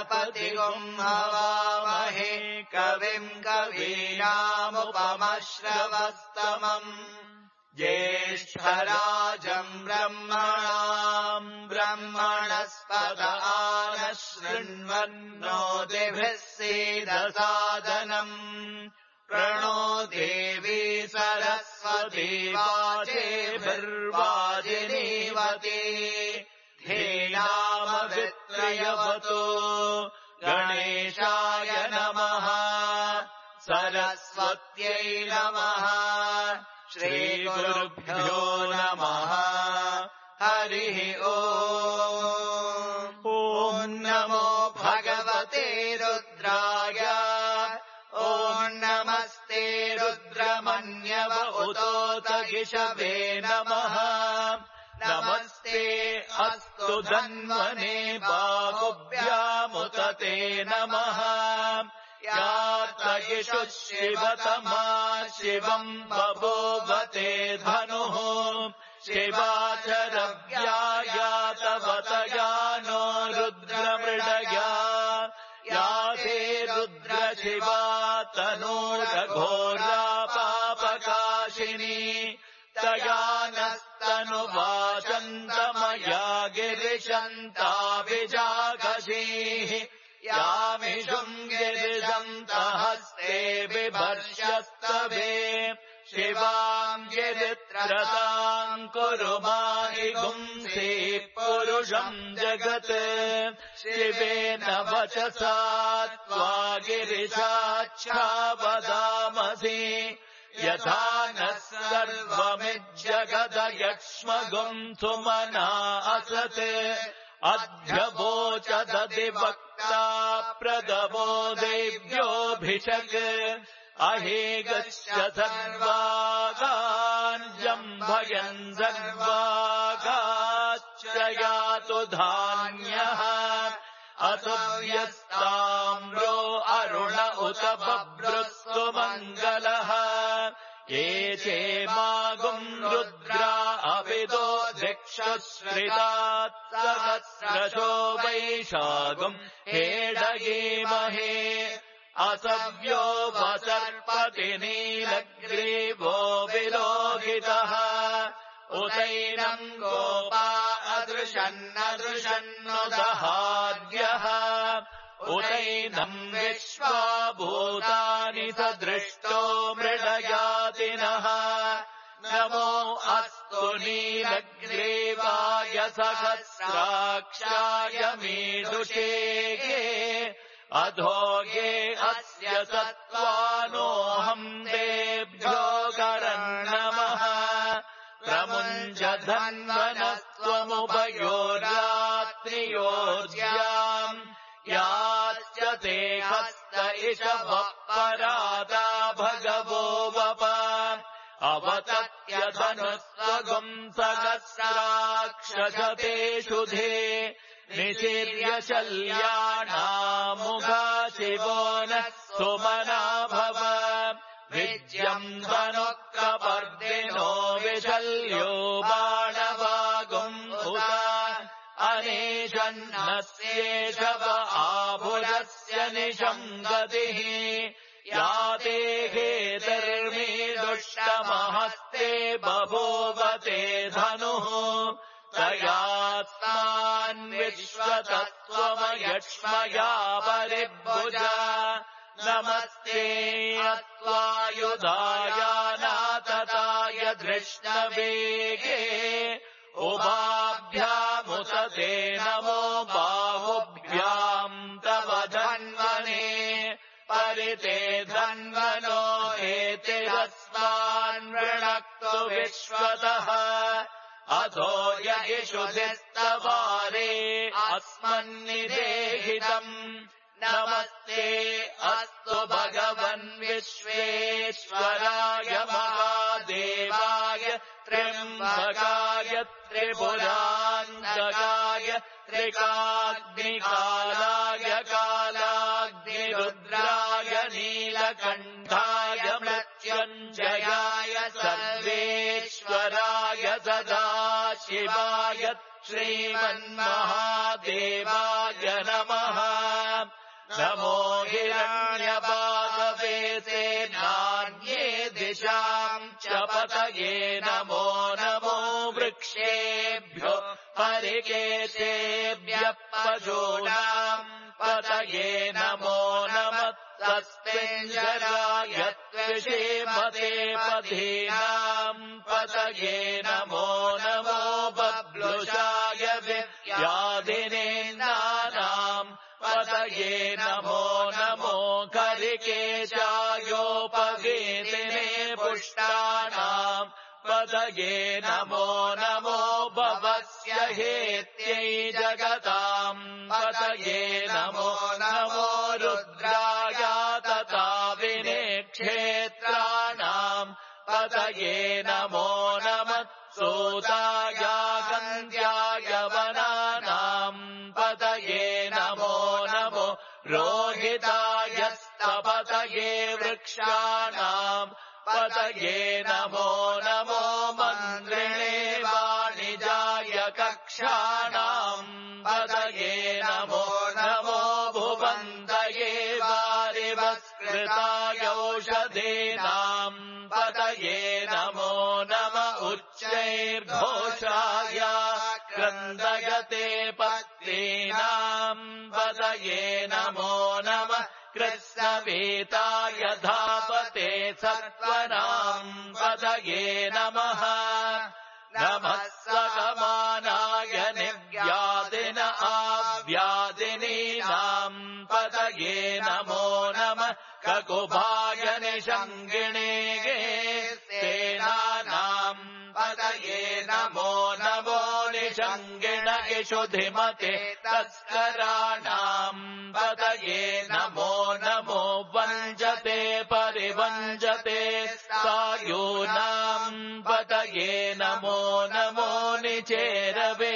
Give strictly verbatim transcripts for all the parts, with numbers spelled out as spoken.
गणपतिगुम् हवामहे कविम् कवीनामुपमश्रवस्तमम् ज्येष्ठराजम् ब्रह्मणाम् ब्रह्मणस्पत आनः शृण्वन्नोतिभिः सीदसादनम् प्रणो देवी सरस्वती वाचेभिर्वाजिनीवती धेनामवित्रयवतु गणेशाय नमः सरस्वत्यै नमः श्रीगुरुभ्यो नमः हरिः ओम् ॐ नमो भगवते रुद्राय ॐ नमस्ते रुद्रमन्यव उतोत गिषवे नमः नमस्ते अस्तु धन्वने बाहुभ्यामुत ते नमः यातयिषुः शिवतमा शिवम् बभूवते धनुः शिवाचरव्यायातवतया नो रुद्रमृडया याते रुद्रशिवा तनूरघोरा पापकाशिनी तया नस्तनुवाचन्तमया गिरिशन्ताभिजागशीः यामिषुम् गिरिशन्तहस्ते बिभर्ष्यस्तवे शिवाम् गिरित्रताम् कुरु माहि गुंसीः पुरुषम् जगत् शिवेन वचसा त्वा गिरिशाच्छावदामसि यथा नः सर्वमिज्जगदयक्ष्मगुम् सुमना असत् अध्यवोचदधिवक्ता प्रदवो देव्योऽभिषक् अहेगस्य सर्वागान् जम्भयन् सर्वागाश्च यातु धान्यः असव्यस्ताम्रो अरुण उत बभ्रुस्तु मङ्गलः ये चेमागुम् रुद्रा अविदो दिक्षुश्रितात् सहस्रशो वैशागुम् हेडयेमहे असव्यो वसर्पति नीलग्रीवो विलोहितः उतैनम् गोपा अदृशन्नदृशन्नुदहाद्यः उतैनम् विश्वा भूतानि सदृष्टो मृडयातिनः नमो अस्तु नीलग्रीवाय सहस्राक्षाय मीदुषेगे अधोगे अस्य सत्त्वानोऽहम् देभ्यो करन्नमः प्रमुञ्च धन्वनस्त्वमुभयोरात्रियोर्ज्याम् याश्च ते हस्त इषवः परादा भगवो वप अवतत्यधनुस्वगुम् सहस्राक्षशते शुधे निशीर्य शल्याणामुगा शिवो नः सुमना भव विज्यम् धनुःकपर्दिनो विशल्यो बाणवागुम् उत अनेशन्नस्येषव आभुजस्य निशङ्गतिः याते हेतर्मी दुष्टमहस्ते बभूवते धनुः तयात्मान्विश्वतत्त्वमयक्ष्मया परिभुजा नमस्ते अत्वायुधायानातताय धृष्णवेगे उभाभ्यामुत ते नमो बाहुभ्याम् तव धन्वने परिते धन्वनो हेतिरस्मान् वृणक्तु विश्वतः अथो यगिषुधिस्तवारे अस्मन्निदेहितम् नमस्ते अस्तु भगवन् विश्वेश्वराय महादेवाय त्र्यम्बकाय त्रिपुरान्तकाय त्रिकाग्निकालाय कालाग्निरुद्राय नीलकण्ठाय मृत्युञ्जयाय सर्वेश्वराय सदाशिवाय श्रीमन्महादेवाय नमः नमो हिरण्यपादवेसे नान्ये दिशाम् च पतये नमो नमो वृक्षेभ्यो हरिकेशेभ्यः पशूनाम् पतये नमो नमः तस्मिञ्जराय त्विषीमते पथीनाम् पतये नमो नमो बब्लुषाय विद्याधिनेन्द्राणाम् पतये नमो नमो करिकेशायोपवीतिने पुष्टानाम् पतये नमो नमो भवस्य हेत्यै जगताम् पतये नमो नमो रुद्राय तथा विनेक्षेत्राणाम् पतये नमो नमः सूताय गन्ध्याय वनानाम् पतये नमो नमो रोहिताय स्तपतये वृक्षाणाम् पतये नमो नमो मन्त्रिणे वाणिजाय कक्षाणाम् पतये नमो नमो भुवन्तये वारिवस्कृताय औषधीनाम् पतये नमो नम उच्चैर्घोषाय क्रन्दयते पत्नीनाम् पतये नमो नमः कृष्णवेताय धापते सत्त्वनाम् पतये नमः नमः सकमानाय निव्यादिन आव्यादिनीनाम् पतये नमो नमः ककुभाय निषङ्गिणे सेनानाम् पतये नमो नमो निषङ्गिण इषुधिमते तस्कराणाम् पतये नमो नमो वञ्जते परिवञ्जते सायूनाम् पतये नमो नमो निचेरवे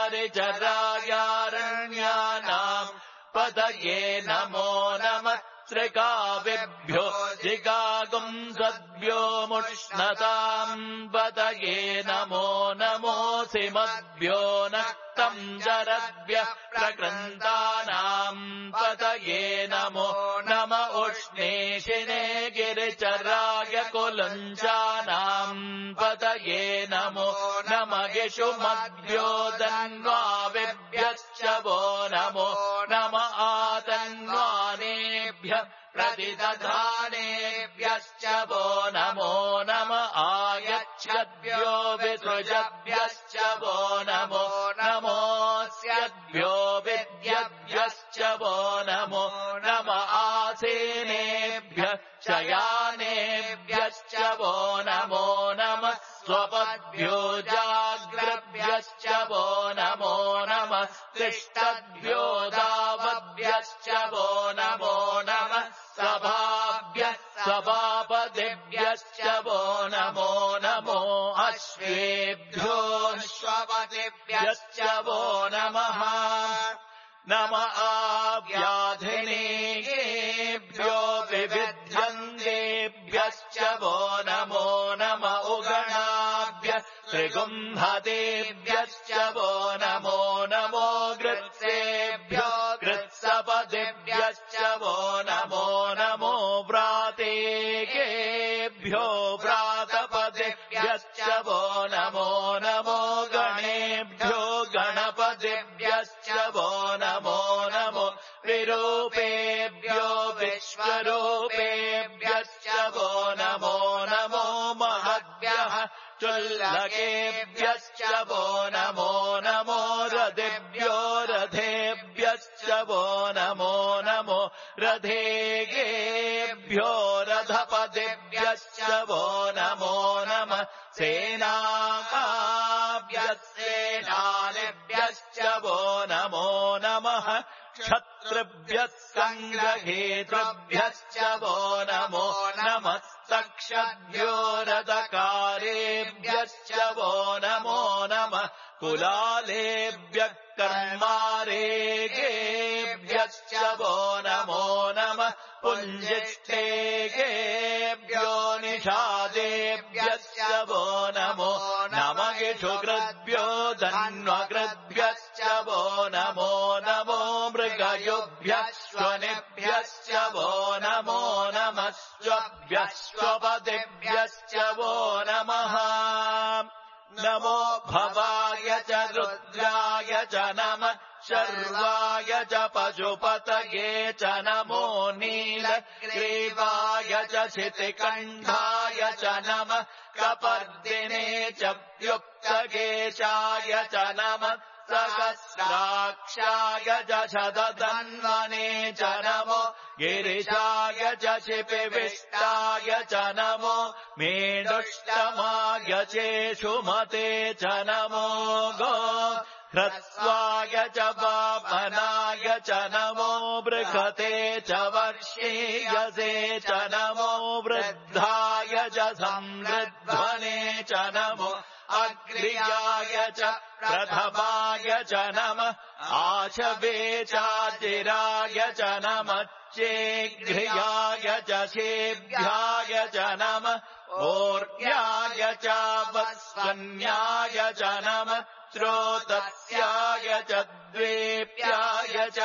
परिचरायारण्यानाम् पतये नमो नमः त्रिकाविभ्यो जिगागुंसद्भ्यो मुष्णताम् पतये नमो नमोऽसिमद्भ्यो नक्तम् जरद्भ्यः प्रकृन्तानाम् पतये नमो नम उष्णेशिने गिरिचराय कुलञ्चानाम् पतये नमो नम गिषुमद्भ्यो दन्वाविभ्यश्च वो नमो नम आतन्वानेभ्यः प्रतिदधानेभ्यश्च वो नमो नम आयच्छद्भ्यो विसृजभ्यश्च वो नमो नमोऽस्यद्भ्यो विद्यभ्यश्च वो नमो नम आसीनेभ्यः शयानेभ्यश्च वो नमो नमः स्वपद्भ्यो जाग्रभ्यश्च वो नमो नमः तिष्ठद्भ्यो दावभ्यश्च वो नमो नमः सभाभ्यः सभापतिभ्यश्च वो नमो नमो अश्वेभ्यो अश्वपतिभ्यश्च वो नमः नम आव्याधिनेभ्यो विविध्यन्तेभ्यश्च वो नमो नम उगणाभ्यः त्रिगुम्हतेभ्यश्च वो नमो नमो गृत्सेभ्यो गृत्सपतिभ्यश्च वो नमो नमो व्रातेभ्यो व्रातपतिभ्यश्च वो नमो नमो गणेभ्यो गणपतिभ्यश्च वो नमो नमो विरूपेभ्यो विश्वरूपेभ्यश्च वो नमो नमो महद्भ्यः चुल्लकेभ्यश्च वो नमो नमो रथेभ्यो रथेभ्यश्च वो नमो नमो रथेभ्यो रथपतिभ्यश्च वो नमो नमः सेनाभ्यस्सेनानिभ्यश्च वो नमो नमः क्षत्रिभ्यः सङ्ग्रहेतृभ्यश्च वो नमो नमः तक्षद्भ्यो रथकारेभ्यश्च वो नमो नमः कुलालेभ्यः कर्मारेभ्यश्च वो नमो नमः पुञ्जिष्ठेभ्यो निषादेभ्यश्च वो नमो नमः इषुकृद्भ्यो धन्वकृद्भ्यो वो नमो नमो मृगयुभ्यश्वनिभ्यश्च वो नमो नमस्त्वभ्यश्वपतिभ्यश्च वो नमः नमो भवाय च रुद्राय च नमः शर्वाय च पशुपतये च नमो नीलग्रीवाय च शितिकण्ठाय च नमः कपर्दिने च व्युक्तकेशाय च नमः सहस्राक्षाय च शतधन्वने च नमो गिरिशाय च शिपिविष्टाय च नमो मेढुष्टमाय चेषुमते च नमो गो ह्रस्वाय च वामनाय च नमो बृहते च वर्षीयसे च नमो वृद्धाय च संवृध्वने च नमो अग्र्याय च प्रथमाय च नमः आशवे चाचिराय च नमः चेघ्र्याय च शेभ्याय च नमः ओर्ग्याय च वस्वन्याय च नमः श्रोतस्याय च द्वेप्याय च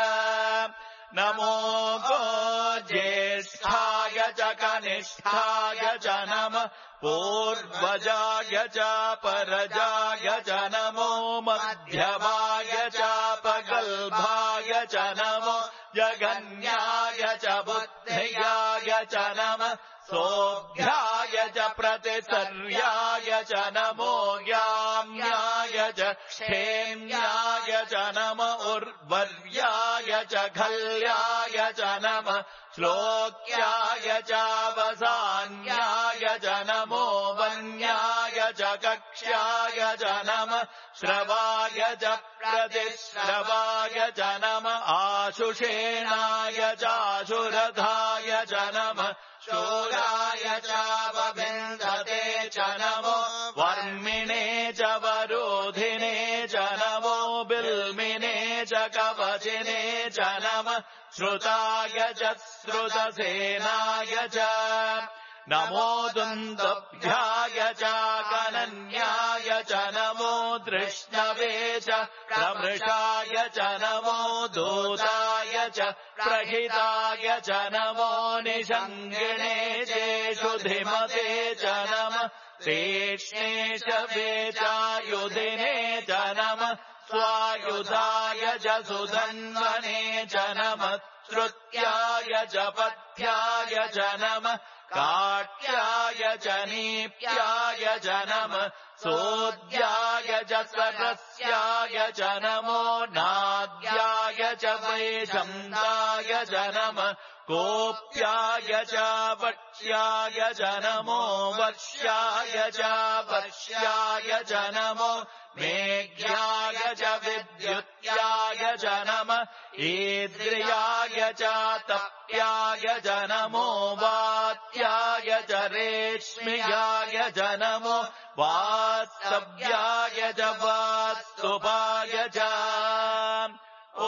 नमो गो ज्येष्ठाय च कनिष्ठाय च नमः पूर्वजाय च परजाय च नमो मध्यमाय च पगल्भाय च नमो जगन्याय च बुद्ध्याय च नमः सोऽभ्याय च प्रतिसर्याय च नमो याम्याय च क्षेम्याय च नम उर्वर्याय च खल्याय च नमः श्लोक्याय च वसान्याय च नमो वन्याय च कक्ष्याय च नमः श्रवाय च प्रतिश्रवाय च नमः आशुषेणाय चाशुरथाय च नमः शूराय च वविन्दते च नमो वर्मिणे च वरोधिने च नमो बिल्मिने च कवचिने च नमः श्रुताय च श्रुतसेनाय च नमो दुन्दुभ्याय च कनन्याय च नमो तृष्णवे च प्रमृषाय च नमो दूताय च प्रहिताय च नमो निषङ्गिणे चेषुधिमते च नमः तीक्ष्णेशवे चायुधिने च नमः स्वायुधाय च सुधन्वने च नमः श्रुत्याय च पथ्याय च नमः काट्याय च नीप्याय च नमः सोद्याय च सरस्याय च नमो नाद्याय च वैशन्ताय च नमः कोप्याय च वक्ष्याय च नमो वक्ष्याय च वर्ष्याय च नमो मेघ्याय च विद्युत्याय च नमः ईद्रियाय च तप्याय च नमो वात्याय च रेश्म्याय च नमो वास्तव्याय च वास्तुपाय च ॐ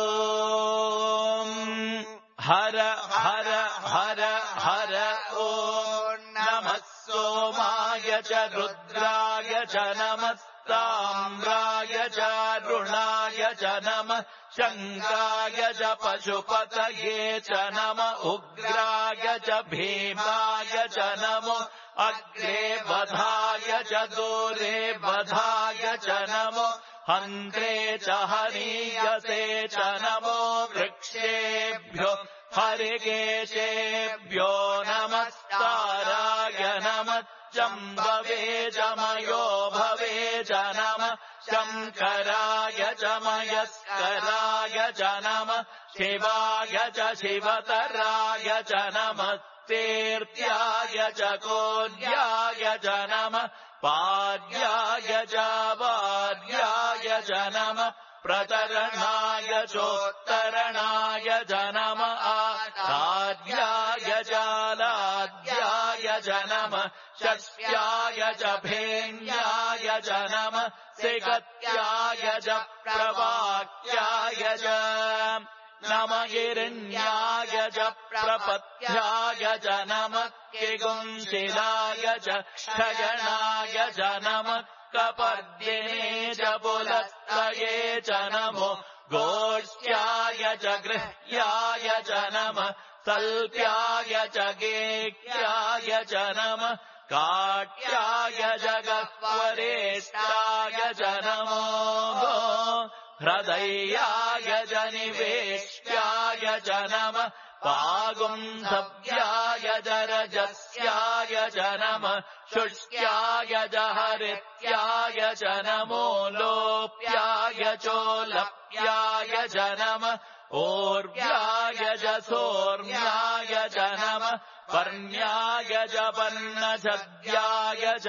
हर हर हर हर ॐ नमः सोमाय च रुद्राय च नमः ताम्राय च रुणाय च नमः शङ्काय च पशुपतये च नमः उग्राय च भीमाय च नमो अग्रे वधाय च दूरे वधाय च नमो हन्त्रे च हनीयसे च नमो वृक्षेभ्यो हरिकेशेभ्यो नमस्ताराय नमः जम्बवे च मयो भवे च नमः शङ्कराय च मयस्कराय च नमः शिवाय च शिवतराय च नमः तीर्थ्याय च कोद्याय च नमः पाद्याय च वाद्याय च नमः प्रतरणाय चोत्तरणाय च नमः आद्याय च लाद्याय च नमः षष्ट्याय च भेन्याय च नमः सिगत्याय च प्रवाक्याय च नम हिरण्याय च प्रपथ्याय च नमः किगुंशिलाय च क्षयणाय च नमः कपर्दिने च पुलस्त गोष्ठये च नमो गोष्ठ्याय च गृह्याय च नमः सल्प्याय च गेह्याय च नमः काट्याय च गह्वरेष्ठाय च नमो हृदयाय च निवेष्ट्याय च नमः पागुंसव्याय च रजस्याय च नमः शुष्क्याय च हरित्याय च नमो लोप्याय चोलप्याय च नमः ओर्व्याय च सोर्म्याय च नमः पर्ण्याय च पर्णछद्याय च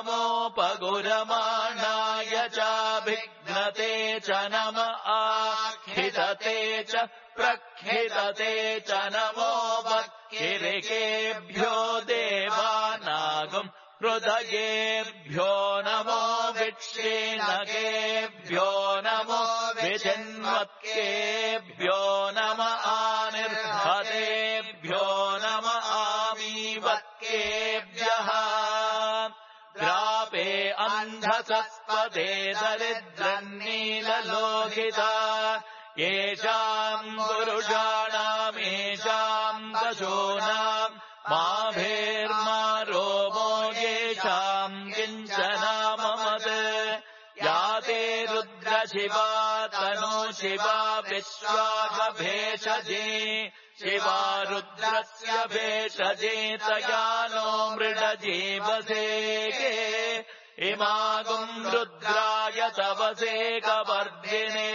नमोपगुरमाणाय च भिघ्नते च नम आखिदते च प्रखिदते च नमो वक्किरिकेभ्यो देवानागम् हृदयेभ्यो नमो विक्षीणकेभ्यो नमो विचिन्वत्केभ्यो नम आनिर्हतेभ्यो नम आमीवत्केभ्यः द्रापे अन्धसस्पदे दरिद्रन्नीललोहिता येषाम् पुरुषाणामेषाम् पशूनाम् माभेर्मा रोमो येषाम् किञ्चनाममत् याते रुद्रशिवा तनो शिवा विश्वाभेषजे शिवा रुद्रस्य भेषजे तया नो मृडजीवसे इमागुम् रुद्राय तवसे कवर्धिने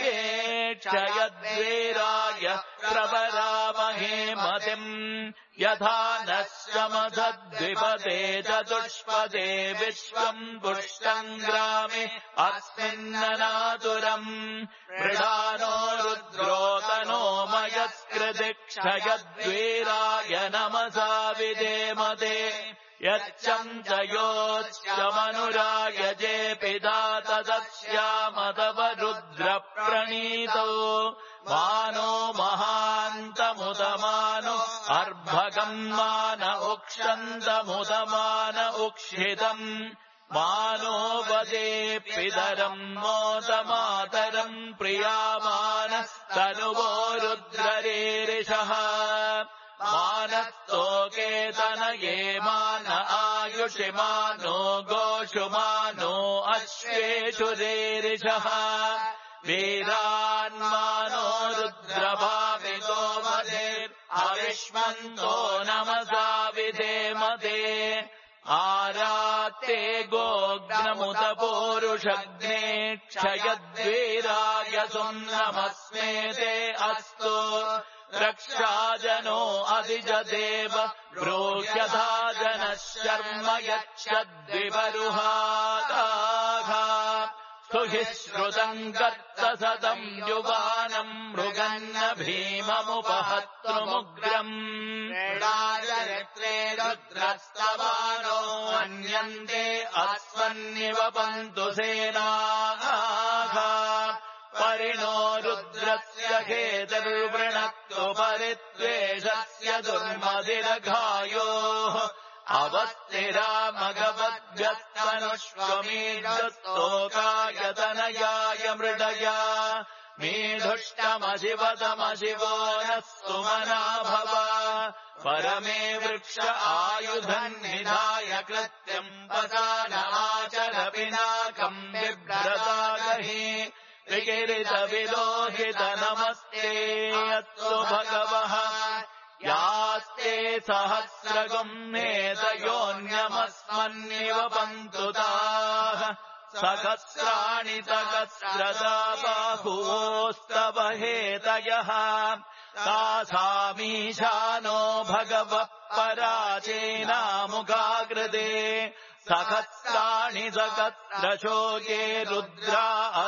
क्षयद्वीराय प्रवरामहे मतिम् यथा नः शमसद्विपदे चतुष्पदे विश्वम् पुष्टम् ग्रामे अस्मिन्ननातुरम् मृडानो रुद्रोतनो मयस्कृति क्षयद्वीराय नमसा विधेमते यच्चम् च योच्चमनुराय जे पिता तदस्यामतव रुद्रप्रणीतो मानो महान्तमुदमानो अर्भकम् मान उक्षन्तमुदमान उक्षितम् मानो वदे पितरम् मोदमातरम् प्रियामान तनुवो रुद्ररीरिषः मानस्तोकेतनये मान आयुषि मानो गोषु मानो अश्वेषु रेरिषः वीरान्मानो रुद्रभावितो मदे अविष्मन्तो नमसा विधेमते आरात्ते गोग्नमुत पूरुषग्ने क्षयद्वीराय सुन्नमस्मेते अस्तु रक्षाजनो अधिजदेव ब्रूह्यथा जनः शर्म यच्छद्विपरुहादाः स्तुहि श्रुतम् कर्तसतम् युवानम् मृगन्न भीममुपहत्तुमुग्रम् क्रीडाचरित्रे रुद्रस्तवानो मन्यन्ते अस्मन्निव पन्तु सेनाः परिणो रुद्रस्य हेतुर्वृणक्तु परित्वेषस्य दुर्मदिरघायोः अवस्तिरामगवद्भ्यस्तनुष्वमीढस्तोकायतनयाय मृडया मीढुष्टमशिवतमशिवो नः सुमना भव परमे वृक्ष आयुधम् निधाय कृत्यम् पसानमाचर पिनाकम् बिभ्रतागहि त्रिकिरितविलोहित नमस्ते अस्तु भगवः यास्ते सहस्रगुम्नेतयोऽन्यमस्मन्निव पन्तु ताः सहस्राणि सहस्रदा बाहुवोस्तव हेतयः तासामीशानो भगवः पराचेनामुखाकृते सहस्राणि सहस्रशोके रुद्रा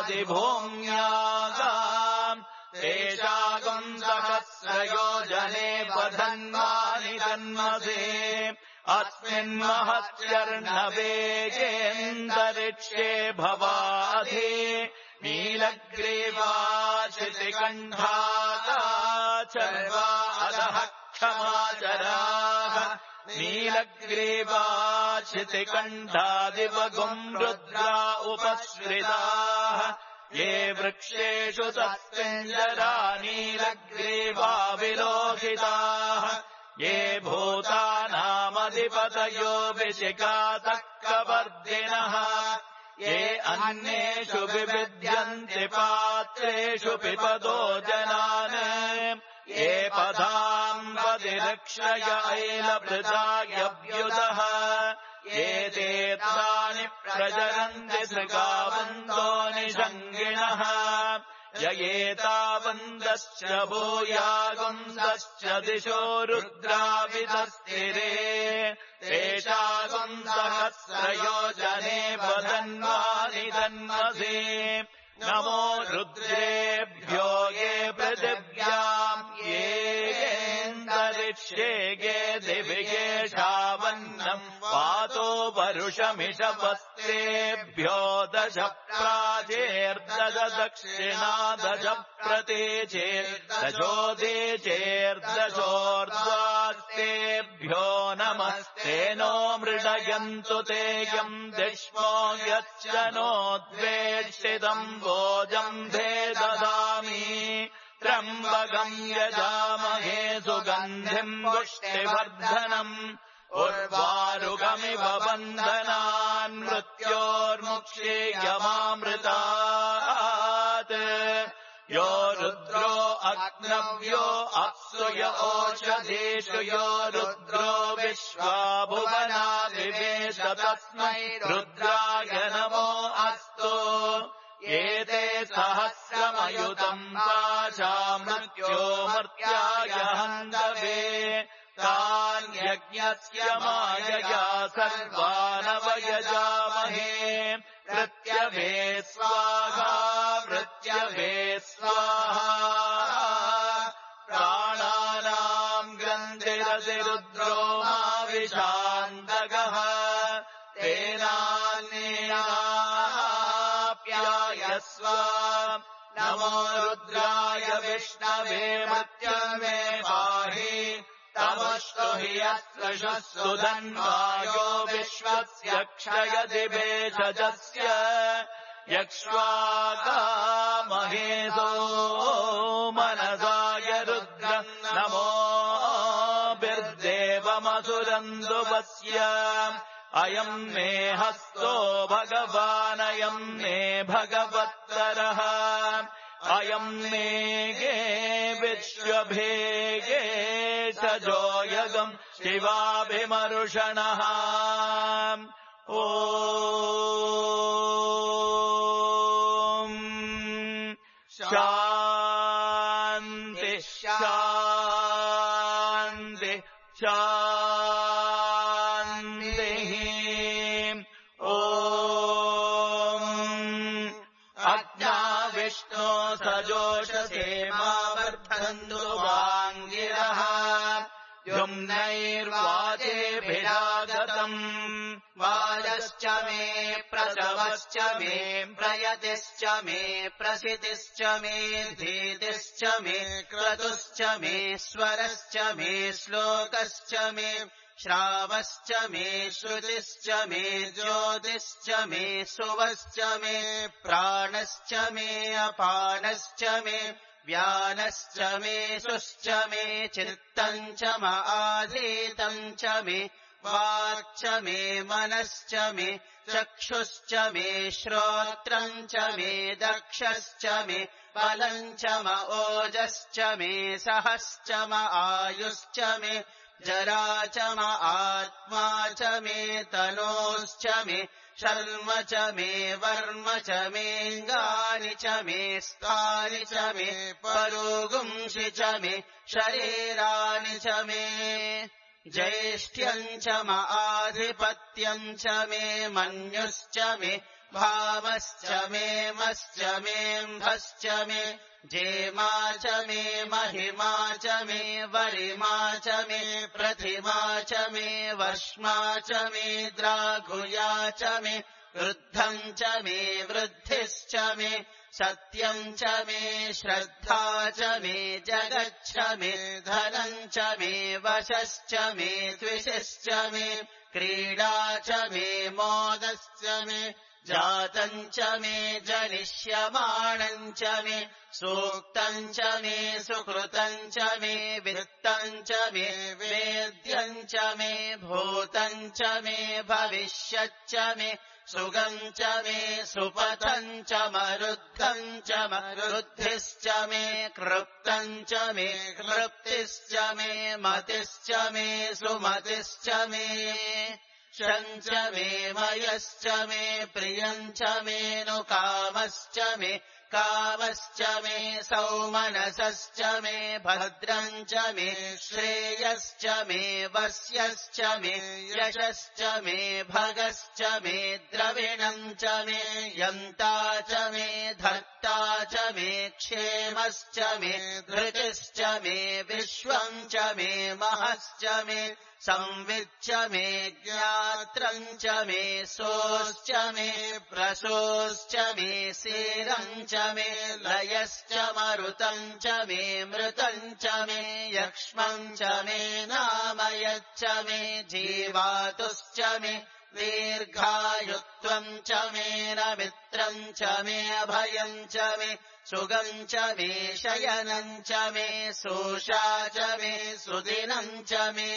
अधिभूम्यागाम् तेषागम् सहस्रयोजने बधन्वानि तन्मसे अस्मिन्महत्यर्णवेगेऽन्तरिक्षे भवाधि नीलग्रीवाशितिकण्ठादा अधः क्षमाचराः नीलग्रीवाशितिकण्ठादिवगुम् रुद्रा उपश्रिताः ये वृक्षेषु तत्पिञ्जरानीलग्रीवा विलोकिताः ये भूतानामधिपतयो विशिखातक्कवर्दिनः ये अन्येषु विविद्यन्ति पात्रेषु पिबतो जनान् ये पदाम्बदिरक्षय ऐलभृतायव्युदः ये तीर्थानि प्रचरन्ति सृगावन्तो निषङ्गिणः य एतावन्दश्च भूयागुन्दश्च दिशो रुद्रावितस्थिरे तेषागुन्दहस्रयोजने वदन्वानि तन्मसे नमो रुद्रेभ्यो ये पृथिव्याम् येऽन्तरिक्षे ये दिवि येषावन्नम् वातो वरुषमिषवस्तेभ्यो दश प्राचेर्दश दक्षिणा दश प्रतीचेर्दशो दीचेर्दशोर्ध्वास्तेभ्यो नमस्तेनो मृडयन्तु ते यम् दिष्मो यच्च नोद्वेष्टितम् भोजम् भे ददामि त्र्यम्बकम् यजामहे सुगन्धिम् पुष्टिवर्धनम् उर्वारुकमिव बन्धनान् मृत्योर्मुक्षीयमामृतात् यो रुद्रो अग्नव्यो अप्सु य ओषधीषु यो रुद्रो विश्वा भुवनादिवेश तस्मै रुद्राय नमो अस्तु एते सहस्रमयुतम् पाशा मृत्यो मर्त्याय हन्तवे तान् यज्ञस्य मायया सर्वानवयजामहे प्रत्यभे स्वाहा प्रत्यभे स्वाहा प्राणानाम् ग्रन्थिरतिरुद्रो माविशान्तकः तेनान्येनाप्यायस्व नमो रुद्राय विष्णवे मृत्यवे पाहि तमस्तु हि यस्त्रषः सुधन्वायो विश्वस्य क्षयति भेषजस्य यक्ष्वाकामहेसो मनसाय रुद्रम् नमो बिर्देवमसुरन्दुवस्य अयम् मे हस्तो भगवानयम् मे भगवत्तरः अयम् मे गे विश्वभेगे सजोयगम् शिवाभिमरुषणः ॐ शान्ति शान्ति शान्तिः ॐ अज्ञाविष्णो सजोषसे मा वर्धन्तु वाङ्गिरः युम्नैर्वाजेभिरागतम् वाजश्च मे प्रसवश्च मे प्रयतिश्च मे प्रसितिश्च मे धीतिश्च मे क्रतुश्च मे स्वरश्च मे श्लोकश्च मे श्रावश्च मे श्रुतिश्च मे ज्योतिश्च मे सुवश्च मे प्राणश्च मे अपानश्च मे व्यानश्च मे सुश्च मे चित्तम् च मआधीतम् च मे वाक्च मे मनश्च मे चक्षुश्च मे श्रोत्रम् च मे दक्षश्च मे बलम् च म ओजश्च मे सहश्च म आयुश्च मे जरा च म आत्मा च मे तनोश्च मे शर्म च मे वर्म च मेऽङ्गानि च मे स्थानि च मे परोगुंसि च मे शरीराणि च मे ज्येष्ठ्यम् च म आधिपत्यम् च मे मन्युश्च मे भावश्च मे मश्च मेऽम्भश्च मे जेमा च मे महिमा च मे वरिमा च मे प्रतिमा च मे वर्ष्मा च मे द्राघुया च मे वृद्धम् च मे वृद्धिश्च मे सत्यम् च मे श्रद्धा च मे जगच्छ मे धनम् च मे वशश्च मे द्विषश्च मे क्रीडा च मे मोदश्च मे जातम् च मे जनिष्यमाणम् च मे सूक्तम् च मे सुकृतम् च मे वित्तम् च मे वेद्यम् च मे भूतम् च मे भविष्यच्च मे सुगम् च मे सुपथम् च मरुद्धम् च मरुद्धिश्च मे कृप्तम् च मे कृप्तिश्च मे मतिश्च मे सुमतिश्च मे शम् च मे मयश्च मे प्रियम् च मे नु कामश्च मे कामश्च मे सौमनसश्च मे भद्रम् च मे श्रेयश्च मे वस्यश्च मे यशश्च मे भगश्च मे द्रविणम् च मे यन्ता च मे धर्ता च मे क्षेमश्च मे धृतिश्च मे विश्वम् च मे महश्च मे संविच्च मे ज्ञात्रम् च मे सोश्च मे प्रसोश्च मे सीरम् च मे लयश्च मरुतम् च मे मृतम् च मे यक्ष्मम् च मे नामयच्च मे जीवातुश्च मे दीर्घायुत्वम् च मे नमित्रम् च मे अभयम् च मे सुगम् च मे शयनम् च मे सोषा च मे सुदिनम् च मे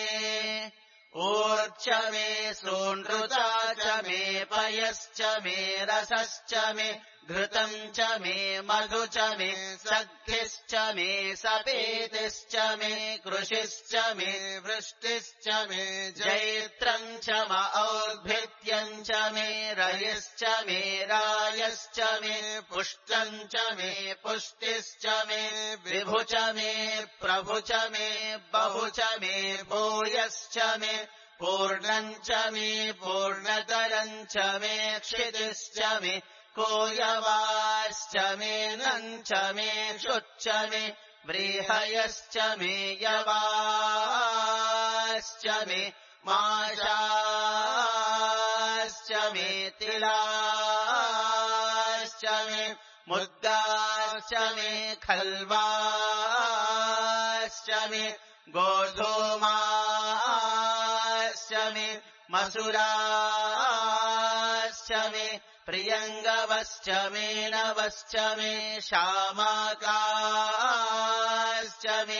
ऊर्च मे सोऽनृता च मे पयश्च मे रसश्च मे घृतम् च मे मधु च मे सखिश्च मे सपेतिश्च मे कृषिश्च मे वृष्टिश्च मे जैत्रम् च म और्भित्यम् च मे रयश्च मे रायश्च मे पुष्टम् च मे पुष्टिश्च मे विभु च मे प्रभु च मे बहु च मे भूयश्च मे पूर्णम् च मे पूर्णतरम् च मे क्षितिश्च मे कोयवाश्च मे नम् च मे क्षुच्च मे व्रीहयश्च मे यवाश्च मे माशाश्च मे तिलाश्च मे मुद्गाश्च मे खल्वाश्च मे गोधूमाश्च मे मसुराश्च मे प्रियङ्गवश्च मे नवश्च मे शामाकाश्च मे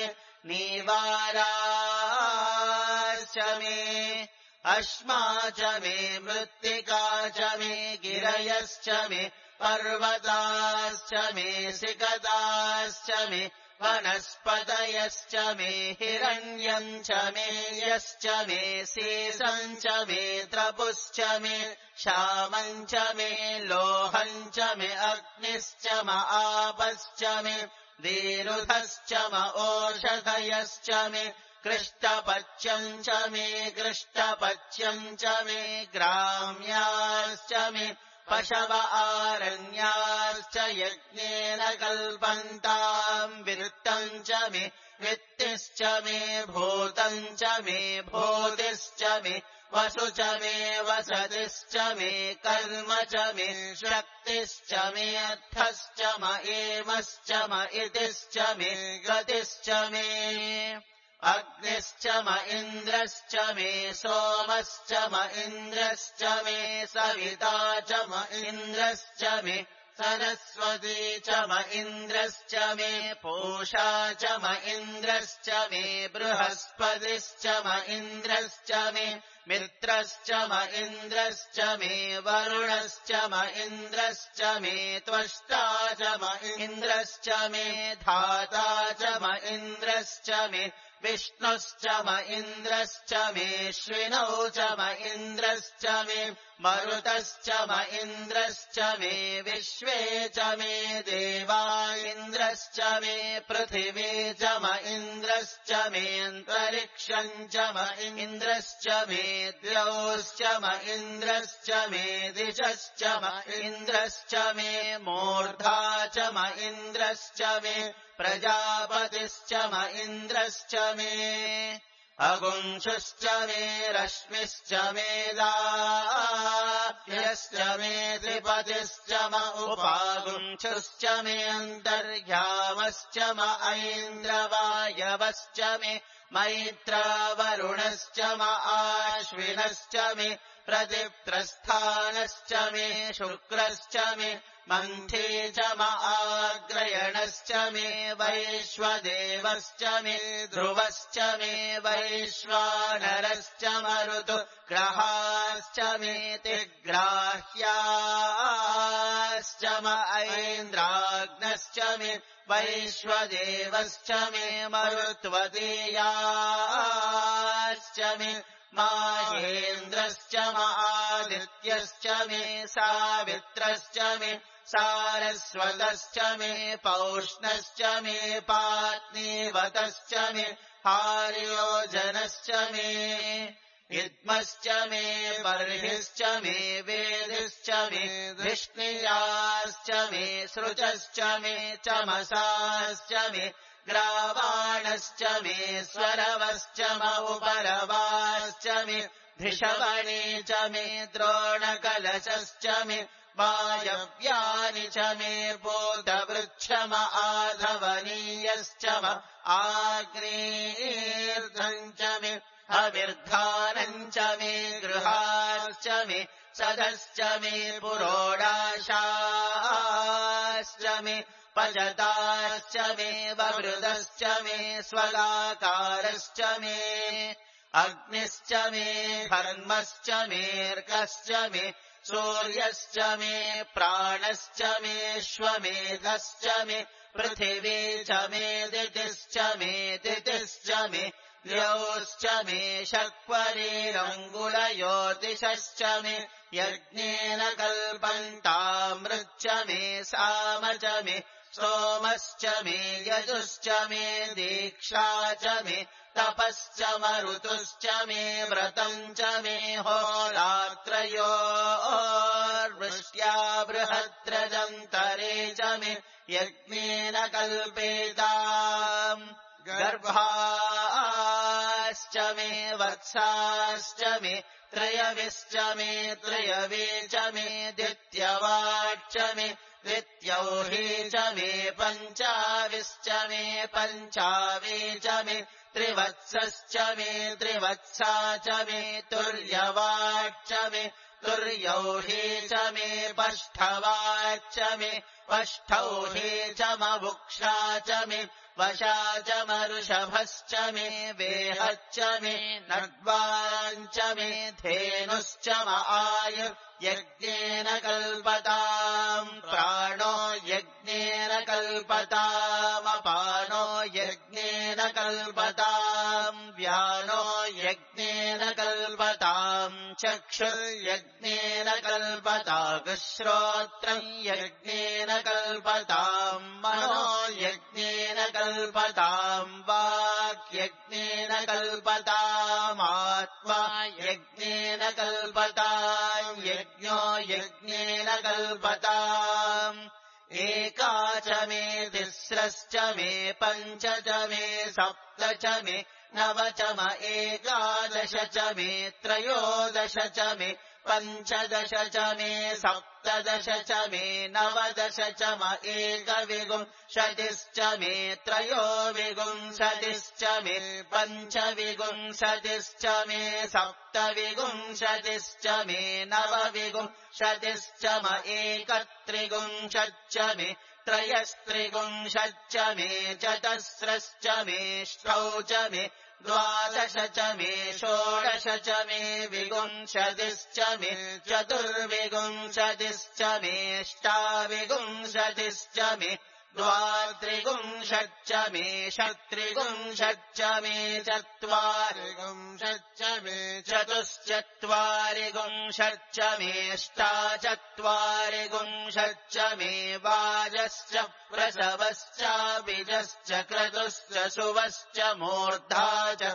नीवाराश्च मे अश्मा च मे मृत्तिका च मे गिरयश्च मे पर्वताश्च मे सिकताश्च मे वनस्पतयश्च मे हिरण्यम् च मे यश्च मे सीसम् च मे त्रपुश्च मे श्यामम् च मे लोहम् च मे अग्निश्च म आपश्च मे दीरुधश्च म ओषधयश्च मे कृष्टपच्यम् च मे कृष्टपच्यम् च मे ग्राम्याश्च मे पशव आरण्याश्च यज्ञेन कल्पन्ताम् वित्तम् च मे वित्तिश्च मे भूतम् च मे भूतिश्च मे वसु च मे वसतिश्च मे कर्म च मे शक्तिश्च मे अर्थश्च म एमश्च म इतिश्च मे गतिश्च मे अग्निश्च म इन्द्रश्च मे सोमश्च म इन्द्रश्च मे सविता च म इन्द्रश्च मे सरस्वती च म इन्द्रश्च मे पूषा च म इन्द्रश्च मे बृहस्पतिश्च म इन्द्रश्च मे मित्रश्च म इन्द्रश्च मे वरुणश्च म इन्द्रश्च मे त्वष्टा च म इन्द्रश्च मे धाता च म इन्द्रश्च मे विष्णुश्च म इन्द्रश्च मे श्विनौ च म इन्द्रश्च मे मरुतश्च म इन्द्रश्च मे विश्वे च मे देवा इन्द्रश्च मे पृथिवी च म इन्द्रश्च मे अन्तरिक्षम् च म इन्द्रश्च मे द्यौश्च म इन्द्रश्च मे दिशश्च म इन्द्रश्च मे मूर्धा च म इन्द्रश्च मे प्रजापतिश्च म इन्द्रश्च मे अगुंशुश्च मे रश्मिश्च मे लाभ्यश्च मे त्रिपतिश्च म उपागुंशुश्च मे अन्तर्यामश्च म ऐन्द्रवायवश्च मे मैत्रावरुणश्च म आश्विनश्च मे प्रतिप्रस्थानश्च मे शुक्रश्च मे मन्थे च म आग्रयणश्च मे वैश्वदेवश्च मे ध्रुवश्च मे वैश्वानरश्च मरुतु ग्रहाश्च मे तिग्राह्याश्च म ऐन्द्राग्नश्च मे वैश्वदेवश्च मे मरुत्वदेयाश्च मे माहेन्द्रश्च म आदित्यश्च मे सावित्रश्च मे सारस्वतश्च मे पौष्णश्च मे पात्नीवतश्च मे हार्योजनश्च मे इद्मश्च मे बर्हिश्च मे वेदिश्च मे धिष्णियाश्च मे सृजश्च मे चमसाश्च मे ग्रावाणश्च मे स्वरवश्च म उपरवाश्च मे धिषवणे च मे द्रोणकलशश्च मे वायव्यानि च मे बोधवृक्षम आधवनीयश्च म आग्नेर्धम् च मे अविर्धानम् च मे गृहाश्च मे सदश्च मे पुरोडाशाश्च मे पजताश्च मे ववृदश्च मे स्वलाकारश्च मे अग्निश्च मे धर्मश्च मेऽर्कश्च मे सूर्यश्च मे प्राणश्च मेऽश्वमेधश्च मे पृथिवी च मे दितिश्च मे दितिश्च मे द्यौश्च मे शक्वरीरङ्गुलयोतिषश्च मे यज्ञेन कल्पन्तामृच्च मे साम च मे सोमश्च मे यजुश्च मे दीक्षा च मे तपश्च मरुतुश्च मे व्रतम् च मे होरात्रयोर्वृष्ट्या बृहद्रजन्तरे च मे यज्ञेन कल्पेताम् गर्भाश्च मे वत्साश्च मे त्रयविश्च मे त्रयवे च मे द्वितीयवाच्च मे द्वितीयौही च मे पञ्चाविश्च मे पञ्चावे च मे त्रिवत्सश्च मे त्रिवत्सा च मे तुर्यवाच्च मे तुर्यौही च मे पष्ठवाच्च मे पष्ठौही च मवुक्षा च मे वशा च मरुषभश्च मे वेहच्च मे नड्वाञ्च मे धेनुश्च म आयु यज्ञेन कल्पताम् प्राणो यज्ञेन कल्पतामपानो यज्ञेन कल्पताम् व्यानो यज्ञेन कल्पताम् चक्षुर्यज्ञेन कल्पताम् श्रोत्रम् यज्ञेन कल्पताम् मनो यज्ञेन कल्पताम् वाक् यज्ञेन कल्पतामात्मा यज्ञेन कल्पताम् यज्ञो यज्ञेन कल्पताम् एका च मे तिस्रश्च मे पञ्च च मे सप्त च मे नव च म एकादश च मे त्रयोदश च मे पञ्चदश च मे सप्तदश च मे नवदश च म एकविंशतिश्च मे त्रयोविंशतिश्च मे पञ्चविंशतिश्च मे सप्तविंशतिश्च मे नवविंशतिश्च म एकत्रिंशच्च मे त्रयस्त्रिंशच्च मे चतस्रश्च मेष्ठौ च मे द्वादश च मे षोडश च मे विंशतिश्च मे चतुर्विंशतिश्च मेष्टाविंशतिश्च मे द्वात्रिंशच्च मे षट्त्रिंशच्च मे चत्वारिंशच्च मे चतुश्चत्वारिंशच्च मेष्टाचत्वारिंशच्च मे वाजश्च प्रसवश्च बीजश्च क्रतुश्च शुभश्च मूर्धा च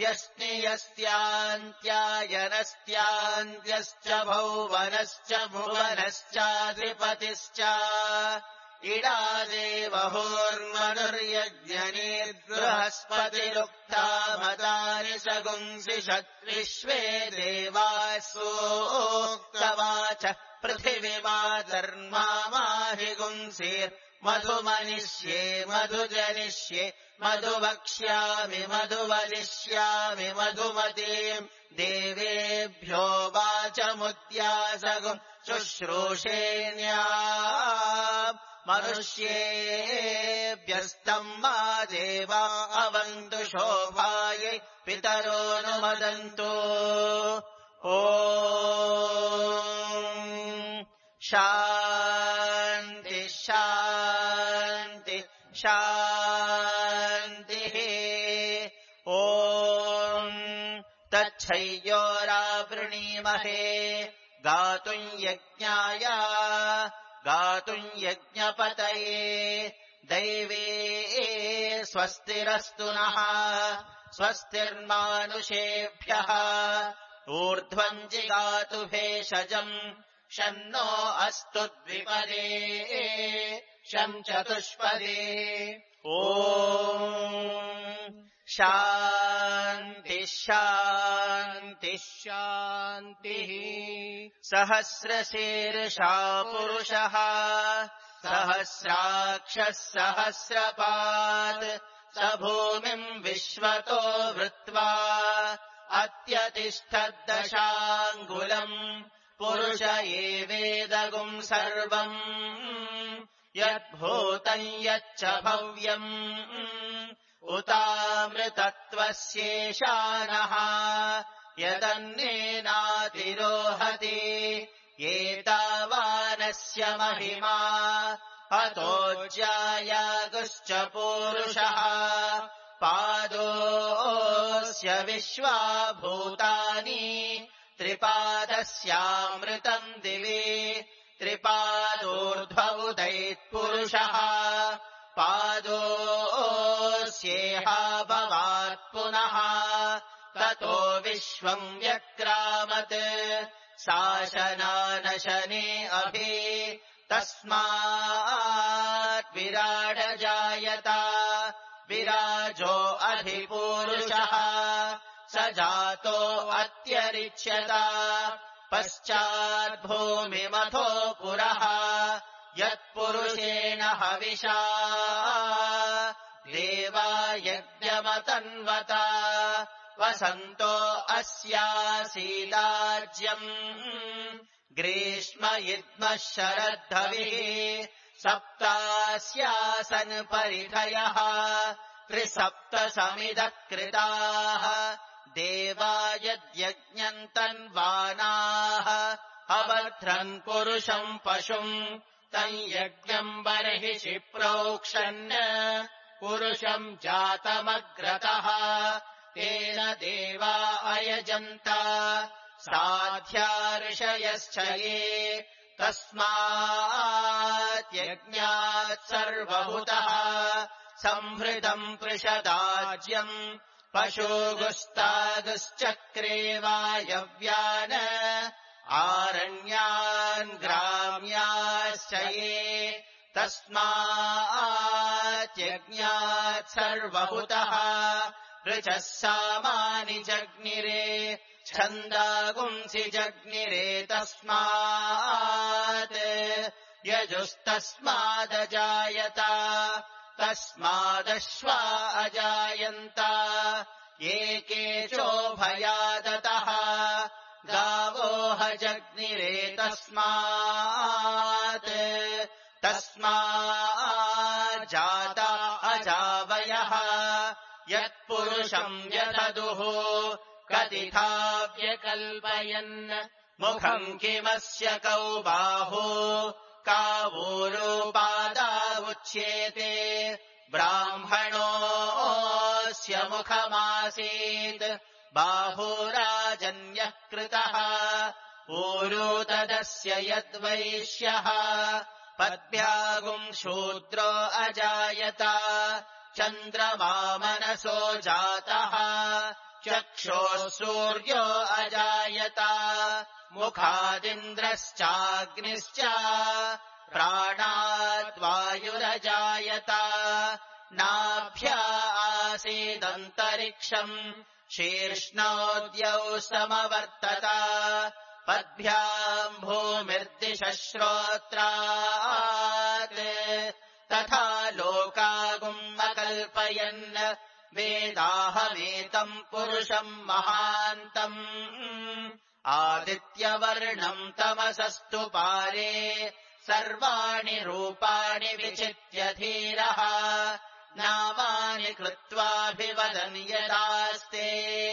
व्यष्णियस्त्यान्त्यायनस्त्यान्त्यश्च भौवनश्च भुवनश्चाधिपतिश्च इडादेवहोर्मनुर्यज्ञनीर्बृहस्पतिरुक्ता मतानि सगुंसि षट्विश्वे देवासोक्तवाच पृथिवीमातर्मा माहि गुंसीर् मधुमनिष्ये मधुजनिष्ये मधुवक्ष्यामि मधुवदिष्यामि मधुमतीम् देवेभ्यो वाचमुद्यासगुम् शुश्रूषेण्या मनुष्येभ्यस्तम् मा देवा अवन्तु शोभायै पितरोऽनुमदन्तु ॐ शान्ति शान्ति शान्तिः ॐ तच्छय्योरावृणीमहे गातुम् यज्ञाय गातुम् यज्ञपतये दैवे स्वस्तिरस्तु नः स्वस्तिर्मानुषेभ्यः ऊर्ध्वम् जिगातु भेषजम् शन्नो अस्तु द्विपदे शम् चतुष्पदे ॐ शान्ति शान्ति शान्तिः सहस्रशीर्षा पुरुषः सहस्राक्षः सहस्रपात् स भूमिम् विश्वतो वृत्वा अत्यतिष्ठद्दशाङ्गुलम् पुरुष एवेदगुम् सर्वम् यद्भूतम् यच्च भव्यम् उतामृतत्वस्येषानः यदन्नेनातिरोहति एतावानस्य महिमा अतोज्यायागुश्च पूरुषः पादोऽस्य विश्वा भूतानि त्रिपादस्यामृतम् दिवि त्रिपादोर्ध्व उदैत्पुरुषः पादोऽस्येहा भवात् पुनः ततो विश्वम् व्यक्रामत् शासनानशने अभि तस्मात् विराडजायत विराजो अधिपूरुषः स जातो अत्यरिच्यत पश्चाद्भूमिमथो पुरः यत्पुरुषेण हविषा देवा यज्ञमतन्वत वसन्तो अस्यासीदाज्यम् ग्रीष्म इद्मः शरद्धविः सप्तास्यासन् परिधयः त्रिसप्तसमिदः कृताः देवा यद्यज्ञम् तन्वानाः अवध्रन् पुरुषम् पशुम् तम् यज्ञम् बर्हिषि प्रोक्षन् पुरुषम् जातमग्रतः तेन देवा अयजन्त साध्या ऋषयश्च ये तस्मात् यज्ञात् सर्वभूतः संहृतम् पृषदाज्यम् पशुगुस्तागुश्चक्रे वायव्यान् आरण्यान् ग्राम्याश्च ये तस्मात् यज्ञात् सर्वभूतः ऋचः सामानि जग्निरे छन्दागुंसि जग्निरे तस्मात् यजुस्तस्मादजायत तस्मादश्वा अजायन्त एके चोभयादतः गावोह जग्निरे तस्मात् तस्माज्जाता अजावयः यत्पुरुषम् व्यददुः कतिथा व्यकल्पयन् मुखम् किमस्य कौ बाहु कावूरूपादावुच्येते ब्राह्मणोऽस्य मुखमासीत् बाहुराजन्यः कृतः ऊरू तदस्य यद्वैश्यः पद्भ्यागुम् शूद्रो अजायत चन्द्रमा मनसो जातः चक्षोः सूर्यो अजायत मुखादिन्द्रश्चाग्निश्च प्राणाद्वायुरजायत नाभ्या आसीदन्तरिक्षम् शीर्ष्णोद्यौ समवर्तत पद्भ्याम् भूमिर्दिशः श्रोत्रात् तथा लोकागुम् अकल्पयन् वेदाहमेतम् पुरुषम् महान्तम् आदित्यवर्णम् तमसस्तु पारे सर्वाणि रूपाणि विचित्य धीरः नामानि कृत्वाभिवदन् यदास्ते